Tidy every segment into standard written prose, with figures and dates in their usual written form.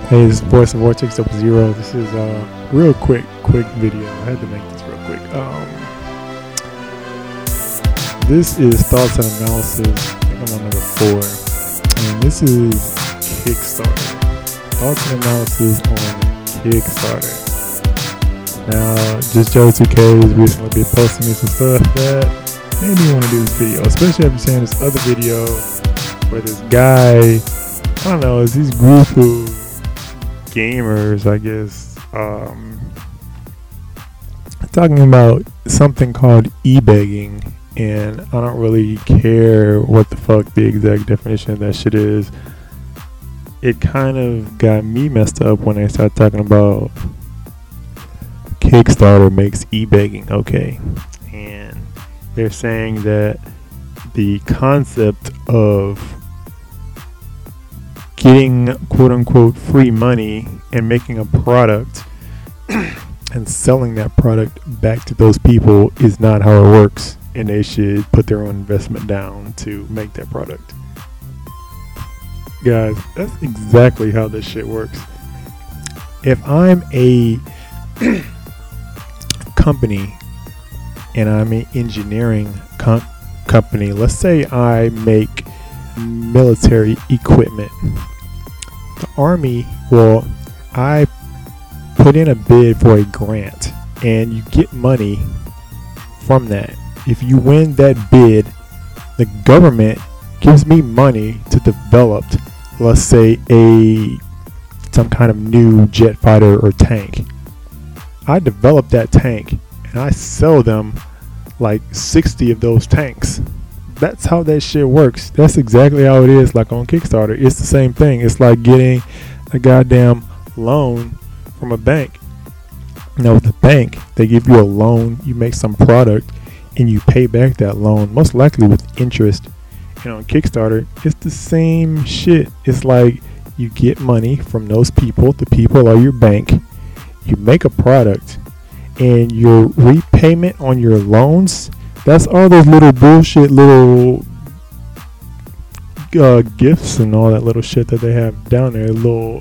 Hey, this is Voice of Vortex 00. This is a real quick video. I had to make this real quick. This is Thoughts and Analysis. I think I'm on number 4. And this is Kickstarter. Thoughts and Analysis on Kickstarter. Now, Just Joe 2K has recently been posting me some stuff that made me want to do this video. Especially after seeing this other video where this guy, I don't know, it's these group of gamers, I guess, talking about something called e-begging, and I don't really care what the fuck the exact definition of that shit is. It kind of got me messed up when they started talking about Kickstarter makes e-begging okay, and they're saying that the concept of getting quote-unquote free money and making a product and selling that product back to those people is not how it works, and they should put their own investment down to make that product. Guys, that's exactly how this shit works. If I'm a company and I'm an engineering company, let's say I make military equipment. The Army, well, I put in a bid for a grant and you get money from that. If you win that bid, the government gives me money to develop, let's say, some kind of new jet fighter or tank. I develop that tank and I sell them like 60 of those tanks. That's how that shit works. That's exactly how it is, like on Kickstarter. It's the same thing. It's like getting a goddamn loan from a bank. Now with the bank, they give you a loan, you make some product, and you pay back that loan, most likely with interest. And on Kickstarter, it's the same shit. It's like you get money from those people. The people are your bank. You make a product, and your repayment on your loans, that's all those little bullshit little gifts and all that little shit that they have down there, little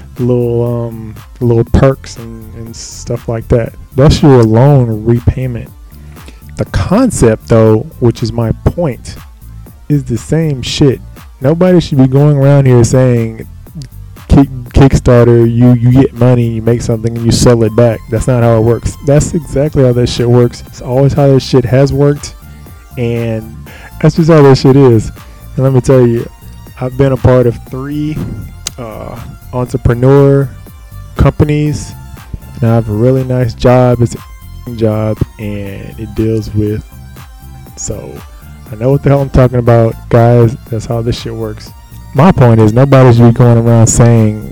perks and stuff like that. That's your loan repayment. The concept, though, which is my point, is the same shit. Nobody should be going around here saying Kickstarter, you get money, you make something, and you sell it back. That's not how it works. That's exactly how that shit works. It's always how this shit has worked, and that's just how that shit is. And let me tell you, I've been a part of 3 entrepreneur companies, and I have a really nice job. It's a job, and it deals with, so I know what the hell I'm talking about, guys. That's how this shit works. My point is, nobody should be going around saying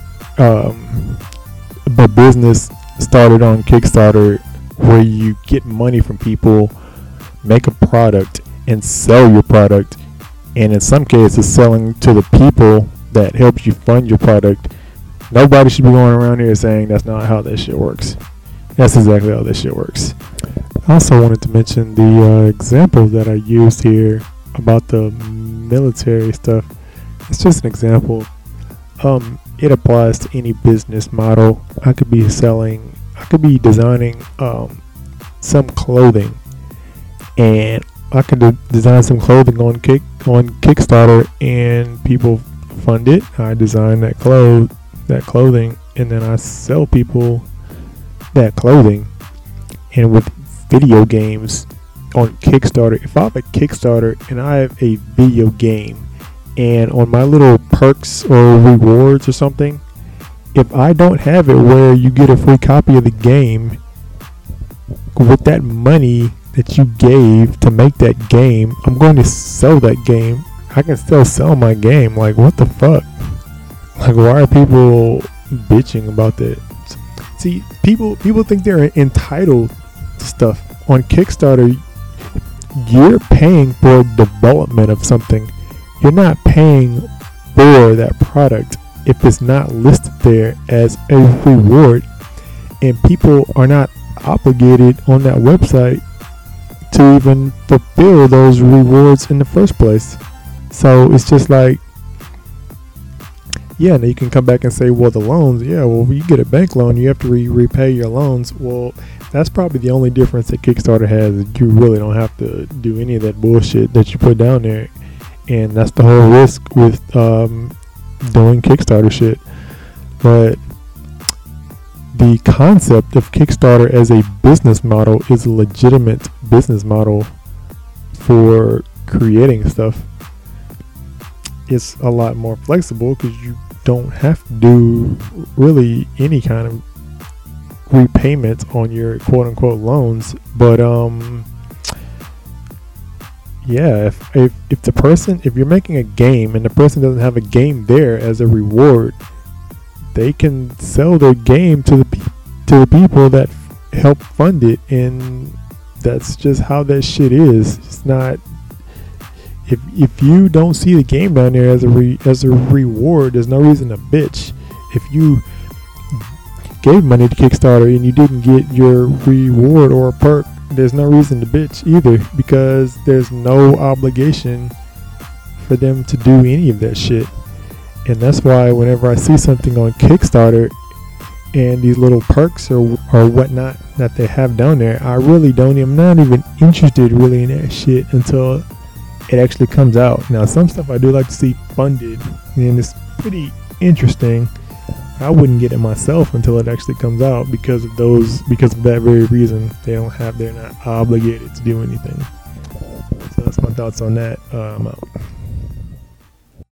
the business started on Kickstarter where you get money from people, make a product, and sell your product, and in some cases selling to the people that helps you fund your product. Nobody should be going around here saying that's not how this shit works. That's exactly how this shit works. I also wanted to mention the example that I used here about the military stuff. It's just an example. It applies to any business model. I could be designing some clothing, and I could design some clothing on Kickstarter, and people fund it. I design that clothing, and then I sell people that clothing. And with video games on Kickstarter, if I have a Kickstarter and I have a video game, and on my little perks or rewards or something, if I don't have it where you get a free copy of the game, with that money that you gave to make that game, I'm going to sell that game. I can still sell my game. Like, what the fuck? Like, why are people bitching about that? See, people think they're entitled to stuff. On Kickstarter, you're paying for development of something. You're not paying for that product if it's not listed there as a reward, and people are not obligated on that website to even fulfill those rewards in the first place. So it's just like, Yeah, now you can come back and say, well, the loans, yeah, well, you get a bank loan, you have to repay your loans. Well, that's probably the only difference that Kickstarter has. Is you really don't have to do any of that bullshit that you put down there. And that's the whole risk with doing Kickstarter shit. But the concept of Kickstarter as a business model is a legitimate business model for creating stuff. It's a lot more flexible because you don't have to do really any kind of repayment on your quote unquote loans. But yeah, if you're making a game and the person doesn't have a game there as a reward, they can sell their game to the people that help fund it, and that's just how that shit is. It's not. If you don't see the game down there as a reward, there's no reason to bitch. If you gave money to Kickstarter and you didn't get your reward or a perk, there's no reason to bitch either, because there's no obligation for them to do any of that shit. And that's why whenever I see something on Kickstarter and these little perks or whatnot that they have down there, I'm not even interested really in that shit until it actually comes out. Now, some stuff I do like to see funded, and it's pretty interesting. I wouldn't get it myself until it actually comes out because of that very reason. They're not obligated to do anything. So that's my thoughts on that. I'm out.